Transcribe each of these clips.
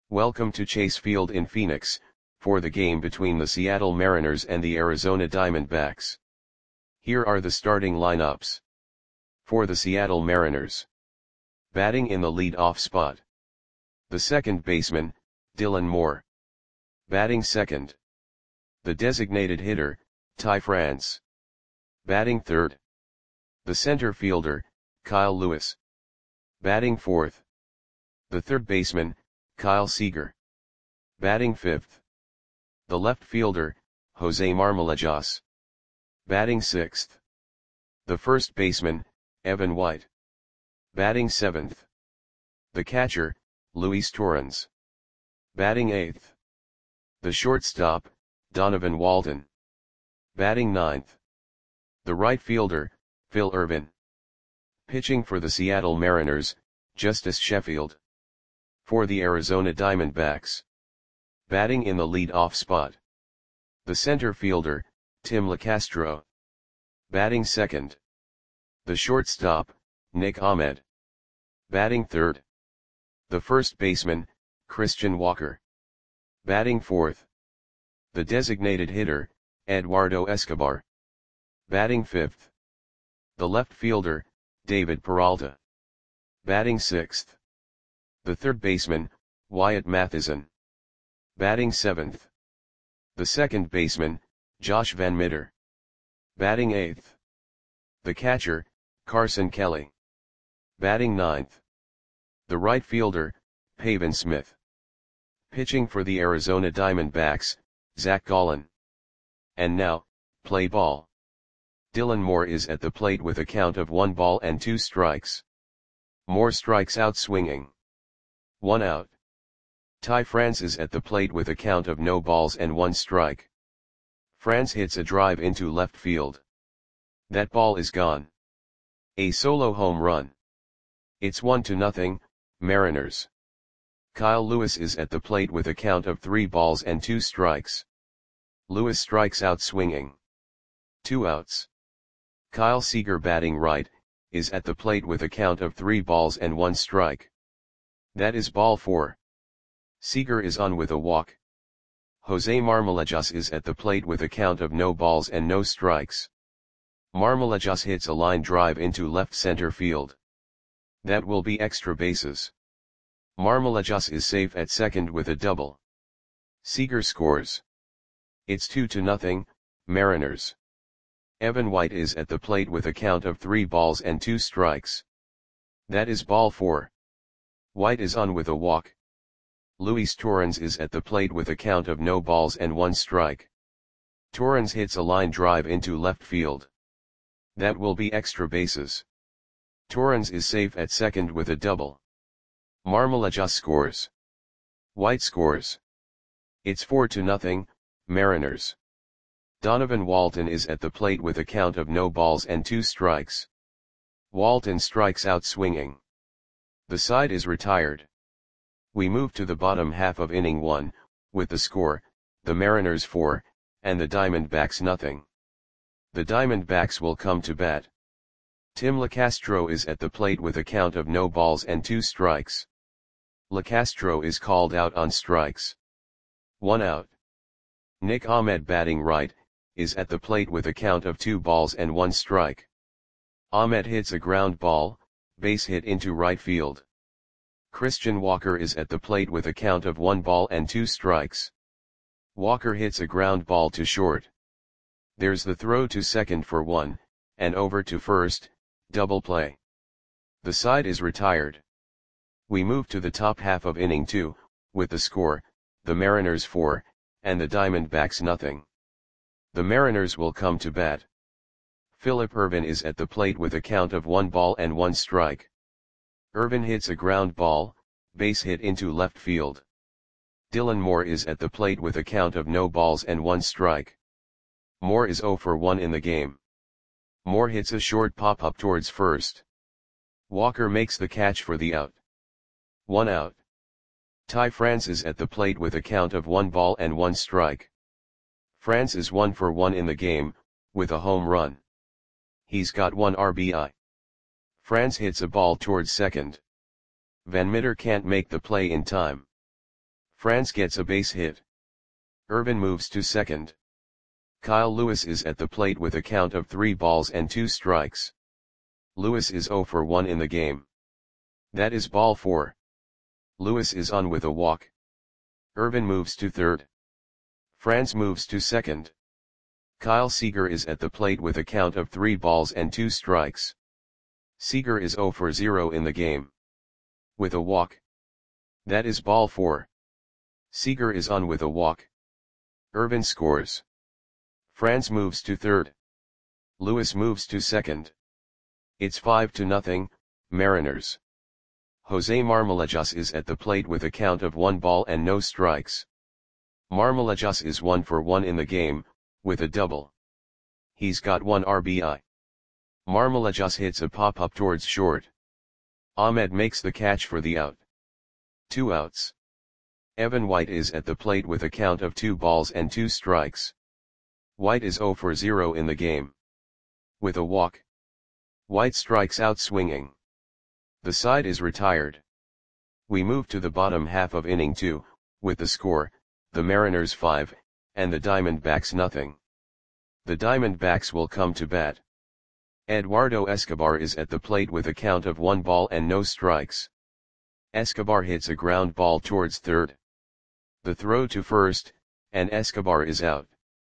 Welcome to Chase Field in Phoenix, for the game between the Seattle Mariners and the Arizona Diamondbacks. Here are the starting lineups. For the Seattle Mariners. Batting in the lead-off spot. The second baseman, Dylan Moore. Batting second. The designated hitter, Ty France. Batting third. The center fielder, Kyle Lewis. Batting fourth. The third baseman, Kyle Seager. Batting fifth. The left fielder, Jose Marmolejas. Batting sixth. The first baseman, Evan White. Batting seventh. The catcher, Luis Torrens. Batting eighth. The shortstop, Donovan Walton. Batting ninth. The right fielder, Phil Ervin. Pitching for the Seattle Mariners, Justice Sheffield. For the Arizona Diamondbacks. Batting in the lead-off spot. The center fielder, Tim Locastro. Batting second. The shortstop, Nick Ahmed. Batting third. The first baseman, Christian Walker. Batting fourth. The designated hitter, Eduardo Escobar. Batting fifth. The left fielder, David Peralta. Batting sixth. The third baseman, Wyatt Matheson. Batting seventh. The second baseman, Josh Van Meter. Batting eighth. The catcher, Carson Kelly. Batting ninth. The right fielder, Pavin Smith. Pitching for the Arizona Diamondbacks, Zach Gallen. And now, play ball. Dylan Moore is at the plate with a count of 1 ball and 2 strikes. Moore strikes out swinging. 1 out. Ty France is at the plate with a count of no balls and 1 strike. France hits a drive into left field. That ball is gone. A solo home run. It's 1-0, Mariners. Kyle Lewis is at the plate with a count of 3 balls and 2 strikes. Lewis strikes out swinging. 2 outs. Kyle Seager batting right, is at the plate with a count of 3 balls and 1 strike. That is ball 4. Seager is on with a walk. Jose Marmolejas is at the plate with a count of no balls and no strikes. Marmolejas hits a line drive into left center field. That will be extra bases. Marmolejas is safe at second with a double. Seager scores. It's 2-0, Mariners. Evan White is at the plate with a count of 3 balls and 2 strikes. That is ball 4. White is on with a walk. Luis Torrens is at the plate with a count of no balls and 1 strike. Torrens hits a line drive into left field. That will be extra bases. Torrens is safe at second with a double. Marmolejas scores. White scores. It's 4-0, Mariners. Donovan Walton is at the plate with a count of no balls and 2 strikes. Walton strikes out swinging. The side is retired. We move to the bottom half of inning 1, with the score, the Mariners 4, and the Diamondbacks nothing. The Diamondbacks will come to bat. Tim Locastro is at the plate with a count of no balls and 2 strikes. Locastro is called out on strikes. 1 out. Nick Ahmed batting right, is at the plate with a count of 2 balls and 1 strike. Ahmed hits a ground ball, base hit into right field. Christian Walker is at the plate with a count of 1 ball and 2 strikes. Walker hits a ground ball to short. There's the throw to second for 1, and over to first, double play. The side is retired. We move to the top half of inning 2, with the score, the Mariners 4, and the Diamondbacks nothing. The Mariners will come to bat. Philip Ervin is at the plate with a count of 1 ball and 1 strike. Ervin hits a ground ball, base hit into left field. Dylan Moore is at the plate with a count of no balls and 1 strike. Moore is 0 for 1 in the game. Moore hits a short pop-up towards first. Walker makes the catch for the out. 1 out. Ty France is at the plate with a count of 1 ball and 1 strike. France is 1 for 1 in the game, with a home run. He's got 1 RBI. France hits a ball towards second. Van Meter can't make the play in time. France gets a base hit. Irvin moves to second. Kyle Lewis is at the plate with a count of 3 balls and 2 strikes. Lewis is 0 for 1 in the game. That is ball 4. Lewis is on with a walk. Irvin moves to third. France moves to second. Kyle Seager is at the plate with a count of 3 balls and 2 strikes. Seager is 0 for 0 in the game. With a walk. That is ball 4. Seager is on with a walk. Irvin scores. France moves to third. Lewis moves to second. It's 5-0, Mariners. Jose Marmolejas is at the plate with a count of 1 ball and no strikes. Marmolejas is 1 for 1 in the game, with a double. He's got 1 RBI. Marmolejas hits a pop-up towards short. Ahmed makes the catch for the out. 2 outs. Evan White is at the plate with a count of 2 balls and 2 strikes. White is 0 for 0 in the game. With a walk. White strikes out swinging. The side is retired. We move to the bottom half of inning 2, with the score, the Mariners 5, and the Diamondbacks nothing. The Diamondbacks will come to bat. Eduardo Escobar is at the plate with a count of 1 ball and no strikes. Escobar hits a ground ball towards third. The throw to first, and Escobar is out.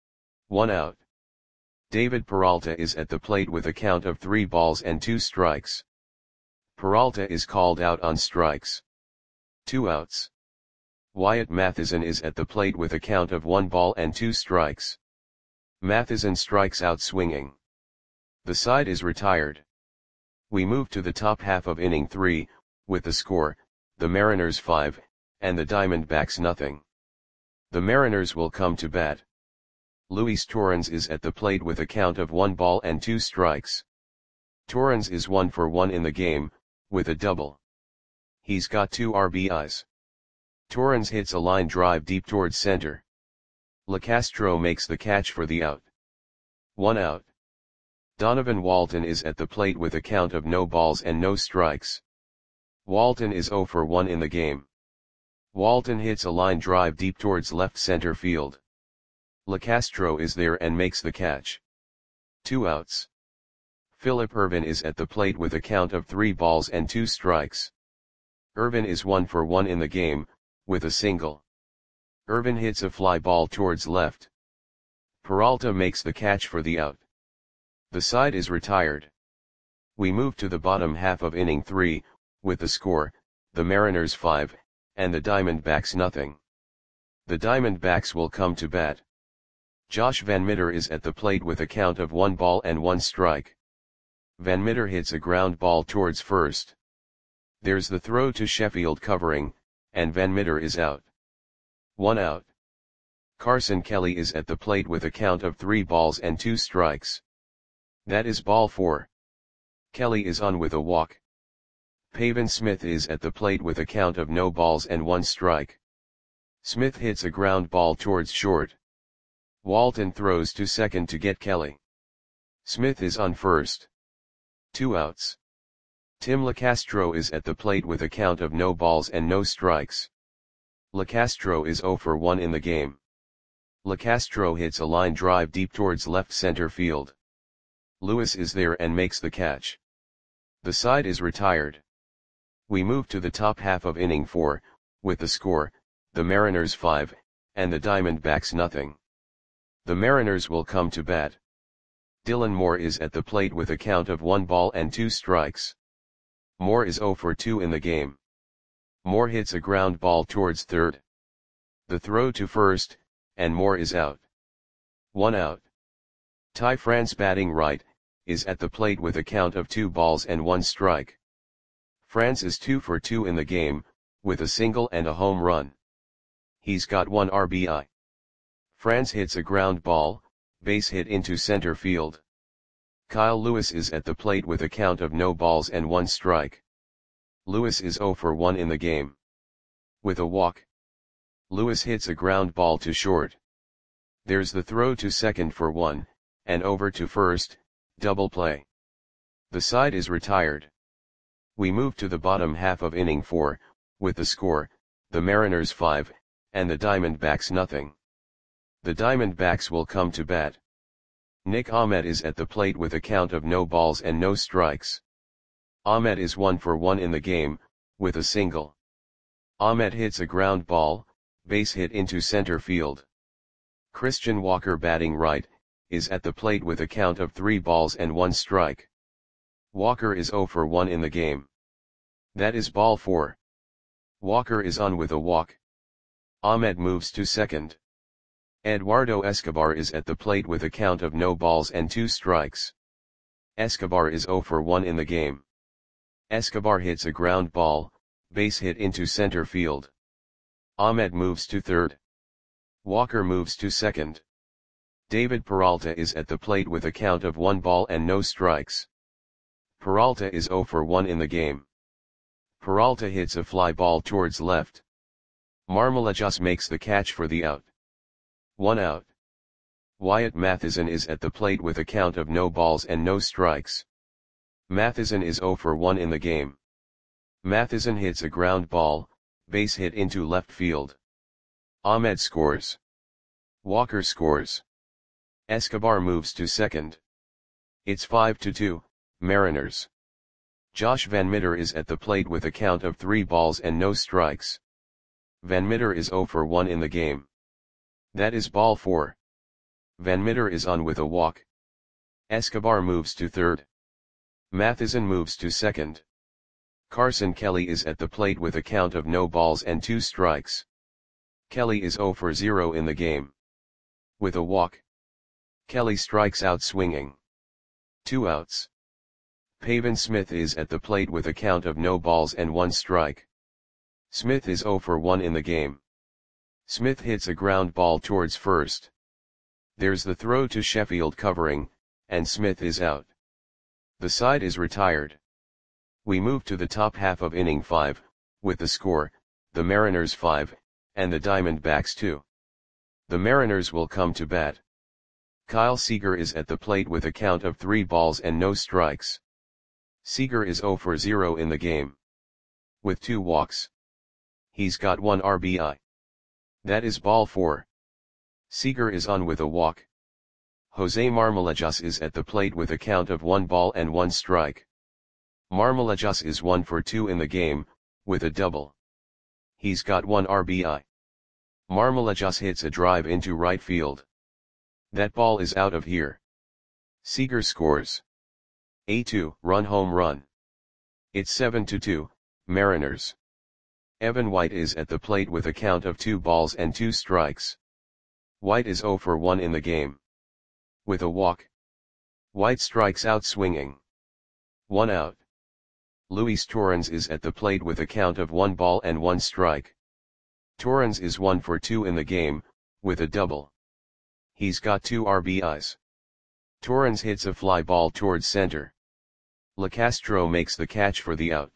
1 out. David Peralta is at the plate with a count of 3 balls and 2 strikes. Peralta is called out on strikes. 2 outs. Wyatt Matheson is at the plate with a count of 1 ball and 2 strikes. Matheson strikes out swinging. The side is retired. We move to the top half of inning 3, with the score, the Mariners 5, and the Diamondbacks nothing. The Mariners will come to bat. Luis Torrens is at the plate with a count of 1 ball and 2 strikes. Torrens is 1 for 1 in the game, with a double. He's got 2 RBIs. Torrens hits a line drive deep towards center. LeCastro makes the catch for the out. 1 out. Donovan Walton is at the plate with a count of no balls and no strikes. Walton is 0 for 1 in the game. Walton hits a line drive deep towards left center field. LeCastro is there and makes the catch. 2 outs. Phillip Ervin is at the plate with a count of 3 balls and 2 strikes. Ervin is 1 for 1 in the game, with a single. Ervin hits a fly ball towards left. Peralta makes the catch for the out. The side is retired. We move to the bottom half of inning 3, with the score, the Mariners 5, and the Diamondbacks nothing. The Diamondbacks will come to bat. Josh Van Meter is at the plate with a count of 1 ball and 1 strike. Van Meter hits a ground ball towards first. There's the throw to Sheffield covering, and Van Meter is out. 1 out. Carson Kelly is at the plate with a count of 3 balls and 2 strikes. That is ball 4. Kelly is on with a walk. Pavin Smith is at the plate with a count of no balls and 1 strike. Smith hits a ground ball towards short. Walton throws to second to get Kelly. Smith is on first. 2 outs. Tim LeCastro is at the plate with a count of no balls and no strikes. LeCastro is 0 for 1 in the game. LeCastro hits a line drive deep towards left center field. Lewis is there and makes the catch. The side is retired. We move to the top half of inning 4, with the score, the Mariners 5, and the Diamondbacks nothing. The Mariners will come to bat. Dylan Moore is at the plate with a count of 1 ball and 2 strikes. Moore is 0 for 2 in the game. Moore hits a ground ball towards third. The throw to first, and Moore is out. 1 out. Ty France batting right, is at the plate with a count of 2 balls and 1 strike. France is 2 for 2 in the game, with a single and a home run. He's got 1 RBI. France hits a ground ball, base hit into center field. Kyle Lewis is at the plate with a count of no balls and 1 strike. Lewis is 0 for 1 in the game. With a walk. Lewis hits a ground ball to short. There's the throw to second for 1, and over to first, double play. The side is retired. We move to the bottom half of inning 4, with the score, the Mariners 5, and the Diamondbacks nothing. The Diamondbacks will come to bat. Nick Ahmed is at the plate with a count of no balls and no strikes. Ahmed is 1 for 1 in the game, with a single. Ahmed hits a ground ball, base hit into center field. Christian Walker batting right, is at the plate with a count of 3 balls and 1 strike. Walker is 0 for 1 in the game. That is ball 4. Walker is on with a walk. Ahmed moves to second. Eduardo Escobar is at the plate with a count of no balls and 2 strikes. Escobar is 0 for 1 in the game. Escobar hits a ground ball, base hit into center field. Ahmed moves to third. Walker moves to second. David Peralta is at the plate with a count of 1 ball and no strikes. Peralta is 0 for 1 in the game. Peralta hits a fly ball towards left. Marmolejos makes the catch for the out. 1 out. Wyatt Mathisen is at the plate with a count of no balls and no strikes. Mathisen is 0 for 1 in the game. Mathisen hits a ground ball, base hit into left field. Ahmed scores. Walker scores. Escobar moves to second. It's 5-2, Mariners. Josh Van Meter is at the plate with a count of 3 balls and no strikes. Van Meter is 0 for 1 in the game. That is ball 4. Van Meter is on with a walk. Escobar moves to third. Mathisen moves to second. Carson Kelly is at the plate with a count of no balls and 2 strikes. Kelly is 0 for 0 in the game. With a walk. Kelly strikes out swinging. 2 outs. Pavin Smith is at the plate with a count of no balls and 1 strike. Smith is 0 for 1 in the game. Smith hits a ground ball towards first. There's the throw to Sheffield covering, and Smith is out. The side is retired. We move to the top half of inning 5, with the score, the Mariners 5, and the Diamondbacks 2. The Mariners will come to bat. Kyle Seager is at the plate with a count of 3 balls and no strikes. Seager is 0 for 0 in the game. With 2 walks. He's got 1 RBI. That is ball 4. Seager is on with a walk. Jose Marmolejos is at the plate with a count of 1 ball and 1 strike. Marmolejos is 1 for 2 in the game, with a double. He's got 1 RBI. Marmolejos hits a drive into right field. That ball is out of here. Seager scores. A 2-run home run. It's 7-2, Mariners. Evan White is at the plate with a count of 2 balls and 2 strikes. White is 0 for 1 in the game. With a walk. White strikes out swinging. 1 out. Luis Torrens is at the plate with a count of 1 ball and 1 strike. Torrens is 1 for 2 in the game, with a double. He's got 2 RBIs. Torrens hits a fly ball towards center. LeCastro makes the catch for the out.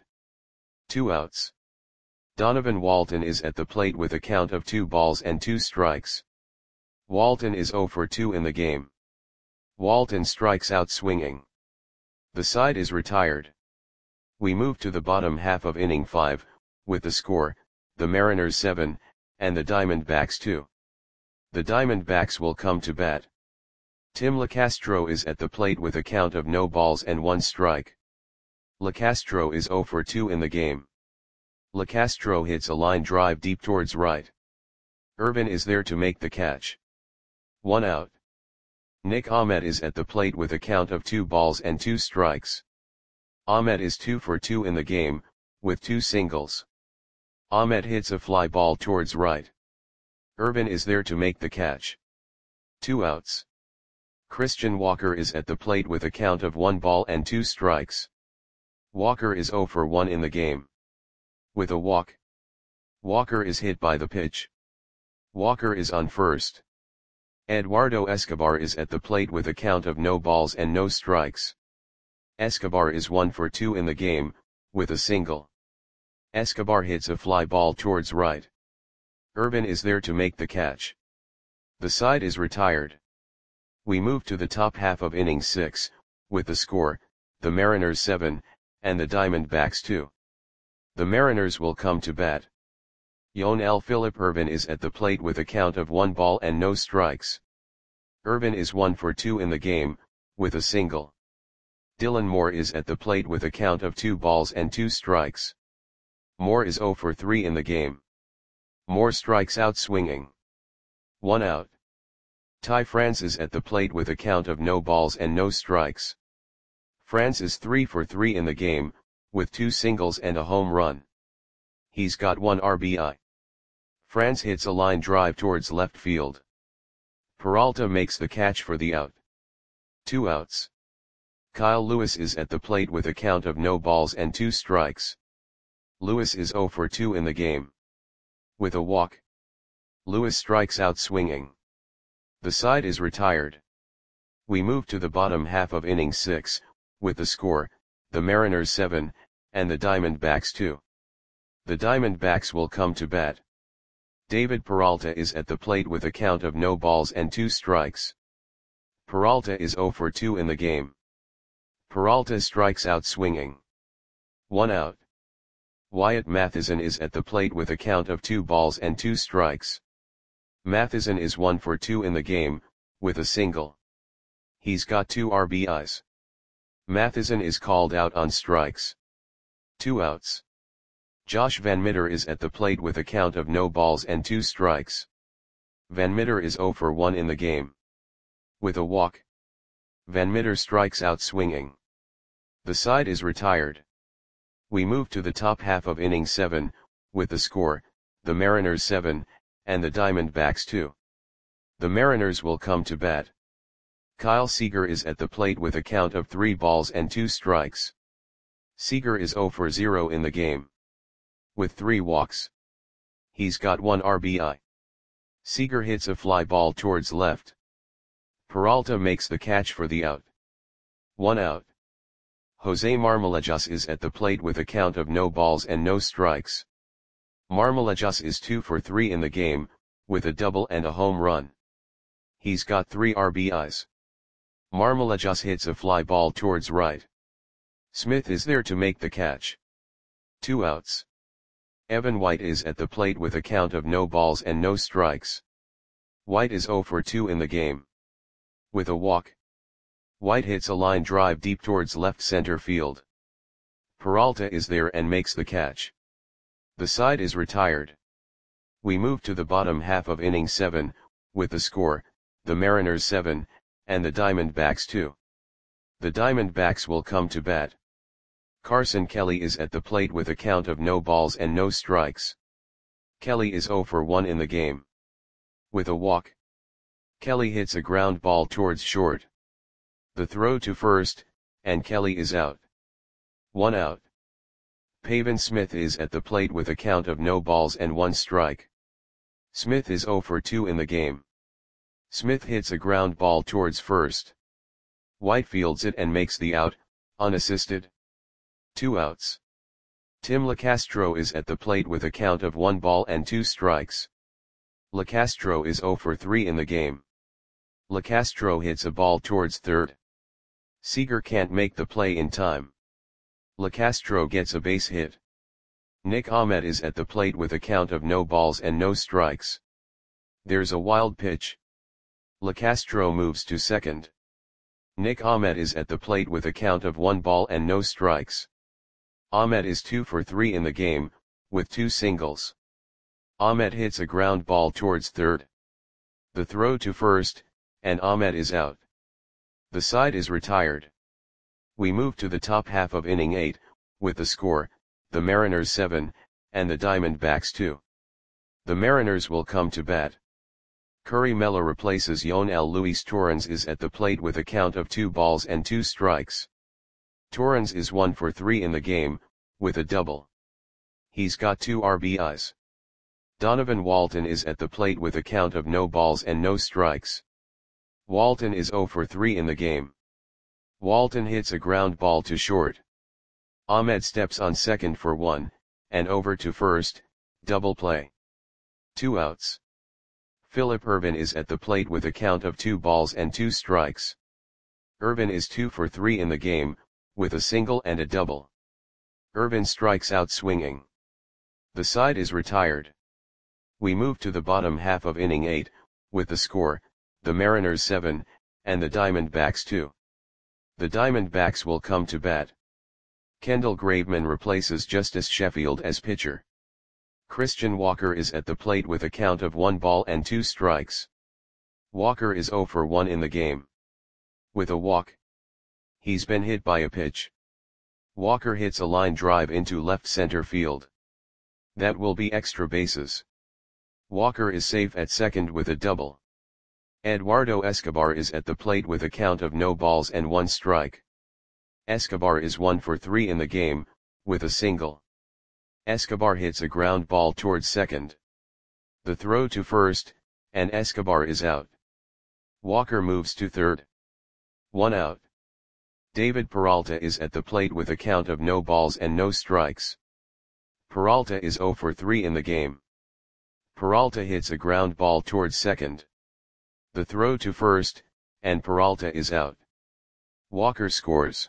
2 outs. Donovan Walton is at the plate with a count of 2 balls and 2 strikes. Walton is 0 for 2 in the game. Walton strikes out swinging. The side is retired. We move to the bottom half of inning 5, with the score, the Mariners 7, and the Diamondbacks 2. The Diamondbacks will come to bat. Tim LeCastro is at the plate with a count of no balls and 1 strike. LeCastro is 0 for 2 in the game. LeCastro hits a line drive deep towards right. Irvin is there to make the catch. 1 out. Nick Ahmed is at the plate with a count of 2 balls and 2 strikes. Ahmed is 2 for 2 in the game, with 2 singles. Ahmed hits a fly ball towards right. Irvin is there to make the catch. 2 outs. Christian Walker is at the plate with a count of 1 ball and 2 strikes. Walker is 0 for 1 in the game. With a walk. Walker is hit by the pitch. Walker is on first. Eduardo Escobar is at the plate with a count of no balls and no strikes. Escobar is 1 for 2 in the game, with a single. Escobar hits a fly ball towards right. Irvin is there to make the catch. The side is retired. We move to the top half of inning 6, with the score, the Mariners 7, and the Diamondbacks 2. The Mariners will come to bat. Yonel Philip Irvin is at the plate with a count of 1 ball and no strikes. Irvin is 1 for 2 in the game, with a single. Dylan Moore is at the plate with a count of 2 balls and 2 strikes. Moore is 0 for 3 in the game. Moore strikes out swinging. 1 out. Ty France is at the plate with a count of no balls and no strikes. France is 3 for 3 in the game, with 2 singles and a home run. He's got 1 RBI. France hits a line drive towards left field. Peralta makes the catch for the out. 2 outs. Kyle Lewis is at the plate with a count of no balls and 2 strikes. Lewis is 0 for 2 in the game. With a walk, Lewis strikes out swinging. The side is retired. We move to the bottom half of inning 6, with the score, the Mariners 7, and the Diamondbacks 2. The Diamondbacks will come to bat. David Peralta is at the plate with a count of no balls and 2 strikes. Peralta is 0 for 2 in the game. Peralta strikes out swinging. 1 out. Wyatt Mathisen is at the plate with a count of 2 balls and 2 strikes. Mathisen is 1 for 2 in the game, with a single. He's got 2 RBIs. Mathisen is called out on strikes. 2 outs. Josh Van Meter is at the plate with a count of no balls and 2 strikes. Van Meter is 0 for 1 in the game. With a walk, Van Meter strikes out swinging. The side is retired. We move to the top half of inning 7, with the score, the Mariners 7, and the Diamondbacks 2. The Mariners will come to bat. Kyle Seager is at the plate with a count of 3 balls and 2 strikes. Seager is 0 for 0 in the game. With 3 walks, he's got 1 RBI. Seager hits a fly ball towards left. Peralta makes the catch for the out. 1 out. Jose Marmolejas is at the plate with a count of no balls and no strikes. Marmolejas is 2 for 3 in the game, with a double and a home run. He's got 3 RBIs. Marmolejas hits a fly ball towards right. Smith is there to make the catch. 2 outs. Evan White is at the plate with a count of no balls and no strikes. White is 0 for 2 in the game. With a walk, White hits a line drive deep towards left center field. Peralta is there and makes the catch. The side is retired. We move to the bottom half of inning 7, with the score, the Mariners 7, and the Diamondbacks 2. The Diamondbacks will come to bat. Carson Kelly is at the plate with a count of no balls and no strikes. Kelly is 0 for 1 in the game. With a walk, Kelly hits a ground ball towards short. The throw to first, and Kelly is out. 1 out. Pavin Smith is at the plate with a count of no balls and 1 strike. Smith is 0 for 2 in the game. Smith hits a ground ball towards first. White fields it and makes the out, unassisted. 2 outs. Tim Lacastro is at the plate with a count of 1 ball and 2 strikes. Lacastro is 0 for 3 in the game. Lacastro hits a ball towards third. Seager can't make the play in time. Lacastro gets a base hit. Nick Ahmed is at the plate with a count of no balls and no strikes. There's a wild pitch. Lacastro moves to second. Nick Ahmed is at the plate with a count of 1 ball and no strikes. Ahmed is 2 for 3 in the game, with 2 singles. Ahmed hits a ground ball towards third. The throw to first, and Ahmed is out. The side is retired. We move to the top half of inning 8, with the score, the Mariners 7, and the Diamondbacks 2. The Mariners will come to bat. Curry Mella replaces Yonel Luis Torrens is at the plate with a count of 2 balls and 2 strikes. Torrens is 1 for 3 in the game, with a double. He's got 2 RBIs. Donovan Walton is at the plate with a count of no balls and no strikes. Walton is 0 for 3 in the game. Walton hits a ground ball to short. Ahmed steps on second for 1, and over to first, double play. 2 outs. Philip Irvin is at the plate with a count of 2 balls and 2 strikes. Irvin is 2 for 3 in the game, with a single and a double. Irvin strikes out swinging. The side is retired. We move to the bottom half of inning 8, with the score, the Mariners 7, and the Diamondbacks 2. The Diamondbacks will come to bat. Kendall Graveman replaces Justice Sheffield as pitcher. Christian Walker is at the plate with a count of 1 ball and 2 strikes. Walker is 0 for 1 in the game. With a walk. He's been hit by a pitch. Walker hits a line drive into left center field. That will be extra bases. Walker is safe at second with a double. Eduardo Escobar is at the plate with a count of no balls and 1 strike. Escobar is 1 for 3 in the game, with a single. Escobar hits a ground ball towards second. The throw to first, and Escobar is out. Walker moves to third. 1 out. David Peralta is at the plate with a count of no balls and no strikes. Peralta is 0 for 3 in the game. Peralta hits a ground ball towards second. The throw to first, and Peralta is out. Walker scores.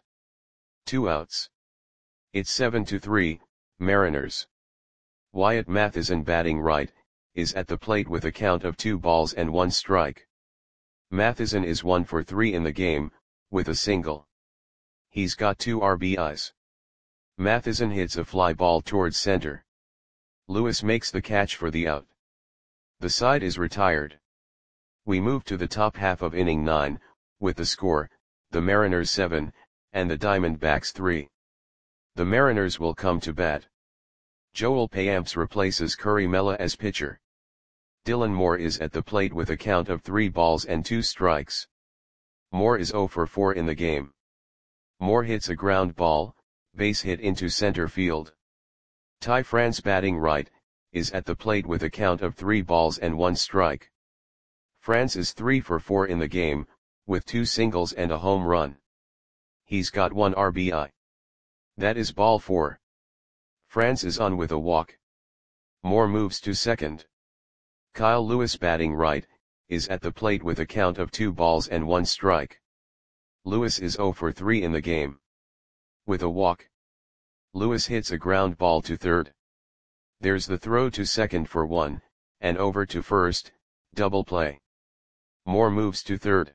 2 outs. It's 7-3, Mariners. Wyatt Mathisen, batting right, is at the plate with a count of 2 balls and 1 strike. Mathisen is 1 for 3 in the game, with a single. He's got 2 RBIs. Mathisen hits a fly ball towards center. Lewis makes the catch for the out. The side is retired. We move to the top half of inning 9, with the score, the Mariners 7, and the Diamondbacks 3. The Mariners will come to bat. Joel Payamps replaces Curry Mella as pitcher. Dylan Moore is at the plate with a count of 3 balls and 2 strikes. Moore is 0 for 4 in the game. Moore hits a ground ball, base hit into center field. Ty France, batting right, is at the plate with a count of 3 balls and 1 strike. France is 3 for 4 in the game, with 2 singles and a home run. He's got 1 RBI. That is ball 4. France is on with a walk. Moore moves to second. Kyle Lewis, batting right, is at the plate with a count of 2 balls and 1 strike. Lewis is 0 for 3 in the game. With a walk. Lewis hits a ground ball to third. There's the throw to second for 1, and over to first, double play. Moore moves to third.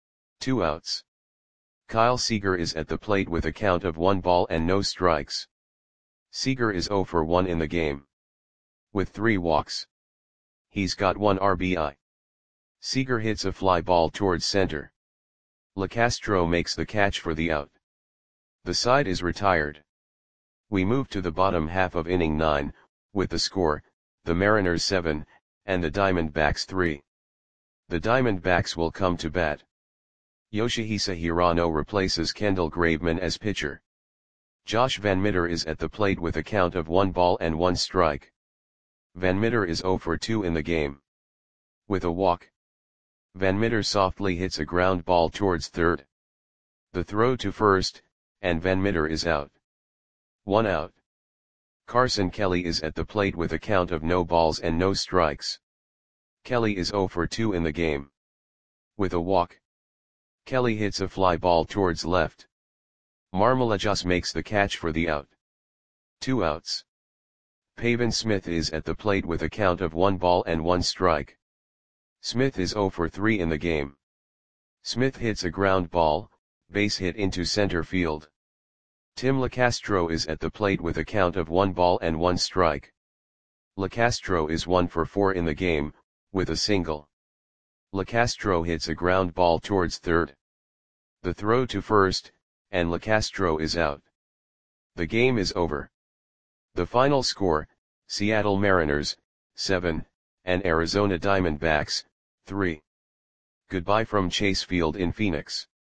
2 outs. Kyle Seager is at the plate with a count of 1 ball and no strikes. Seager is 0 for 1 in the game. With 3 walks. He's got 1 RBI. Seager hits a fly ball towards center. LeCastro makes the catch for the out. The side is retired. We move to the bottom half of inning 9, with the score, the Mariners 7, and the Diamondbacks 3. The Diamondbacks will come to bat. Yoshihisa Hirano replaces Kendall Graveman as pitcher. Josh Van Meter is at the plate with a count of 1 ball and 1 strike. Van Meter is 0 for 2 in the game. With a walk. Van Meter softly hits a ground ball towards third. The throw to first, and Van Meter is out. 1 out. Carson Kelly is at the plate with a count of no balls and no strikes. Kelly is 0 for 2 in the game. With a walk. Kelly hits a fly ball towards left. Marmolajas makes the catch for the out. 2 outs. Pavin Smith is at the plate with a count of 1 ball and 1 strike. Smith is 0 for 3 in the game. Smith hits a ground ball, base hit into center field. Tim LeCastro is at the plate with a count of 1 ball and 1 strike. LeCastro is 1 for 4 in the game, with a single. LeCastro hits a ground ball towards third. The throw to first, and LeCastro is out. The game is over. The final score, Seattle Mariners, 7, and Arizona Diamondbacks, 3. Goodbye from Chase Field in Phoenix.